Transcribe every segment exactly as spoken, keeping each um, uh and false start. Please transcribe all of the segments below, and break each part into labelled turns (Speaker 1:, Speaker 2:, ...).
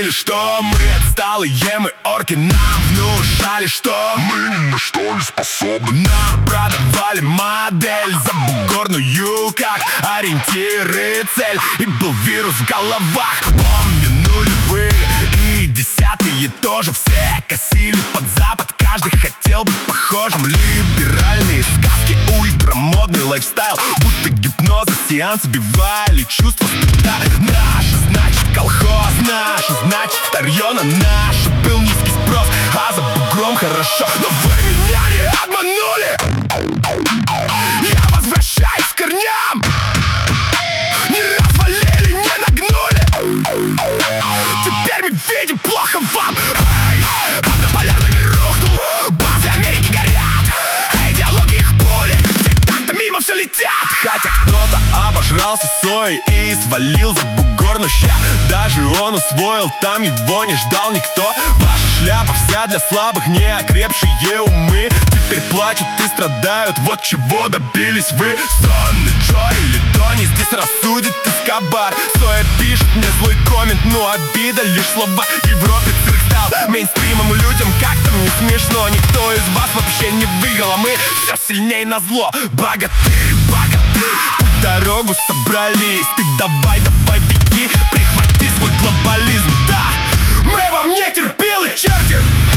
Speaker 1: говорили, что мы отсталые, мы орки. Нам внушали, что мы ни на что не способны. Нам продавали модель забугорную как ориентир и цель. И был вирус в головах. Помню нулевые и десятые тоже. Все косили под запад, каждый хотел быть похожим. Либеральные сказки, ультрамодный лайфстайл, будто гипноза, сеанс убивали чувства стыда. Наше значит колхоз, наше значит старье на наше. Был низкий спрос, а за бугром хорошо. Но вы меня не обманули. Я возвращаюсь к корням. Не развалили, не нагнули. Теперь мы видим плохо вам. Однополярными рухнул, базы Америки горят. Идеологии их пули, так-то мимо все летят. Хотя кто-то обожрался соей и свалил за бугор, но ща даже он усвоил, там его не ждал никто. Ваша шляпа вся для слабых, не окрепшие умы теперь плачут и страдают, вот чего добились вы. Сонный Джо или Тони здесь рассудит Эскобар. Стоя пишет мне злой коммент, но обида лишь слова. В Европе цирк стал мейнстримом, людям как-то не смешно. Никто из вас вообще не выиграл, а мы все сильней назло. Богатырь, богатырь, путь дорогу собрались. Ты давай, давай беги, прихвати свой глобализм. Да, мы вам не терпилы, черти.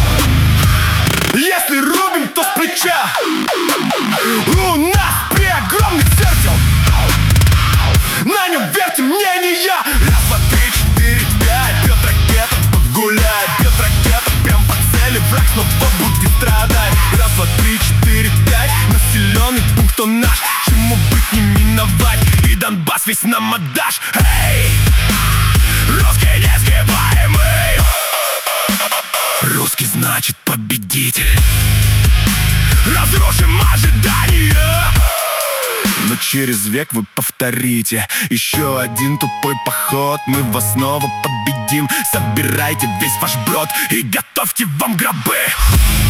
Speaker 1: Если рубим, то с плеча. У нас при огромный фертил, на нем верьте мне, не я. Раз, два, три, четыре, пять. Бьет ракета, погуляй. Бьет ракета, прям по цели. Враг снова будет страдать. Раз, два, три, четыре, пять. Населенный пункт он наш, чему быть не миновать. И Донбасс весь нам отдашь. Эй, русский несгибаемый. Русский значит победитель. Разрушим ожидания. Но через век вы повторите еще один тупой поход. Мы вас снова победим. Собирайте весь ваш брод и готовьте вам гробы.